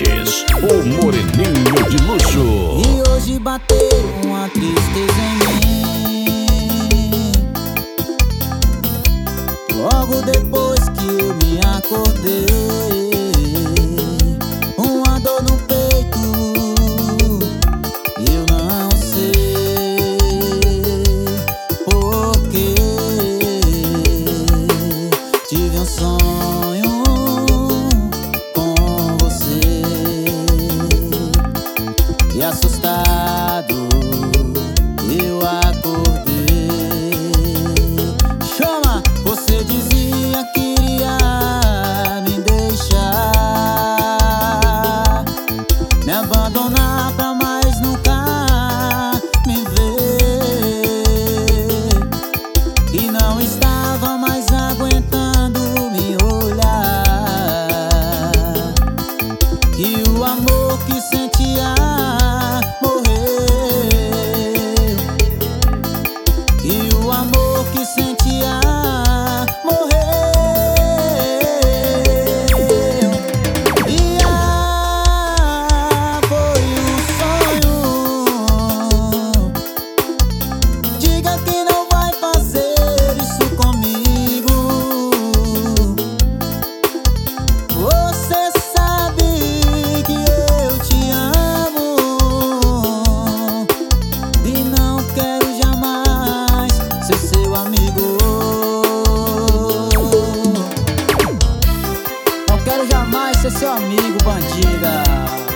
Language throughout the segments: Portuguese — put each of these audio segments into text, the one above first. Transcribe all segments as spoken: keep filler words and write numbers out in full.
Beats, o moreninho de luxo. E hoje bateu uma tristeza em mim, logo depois que eu me acordei. Uma dor no peito, eu não sei porquê. Tive um sonho com você e assustado eu acordei. Chama! Você dizia que iria me deixar, me abandonar pra mais nunca me ver, e não estava mais aguentando me olhar, e o amor que sentia morreu, e o amor que sentia morreu. E ah, foi um sonho. Diga que não vai fazer isso comigo. Você sabe que eu te amo e não quero jamais ser seu amigo. Não quero jamais ser seu amigo, bandida.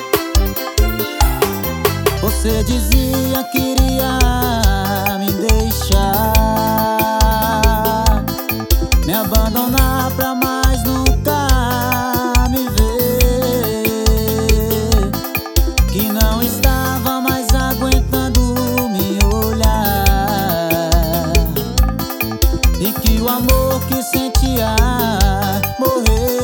Você dizia que iria me deixar, me abandonar pra mais nunca me ver, que não estava mais aguentando me olhar, e que o amor que sentia morreu.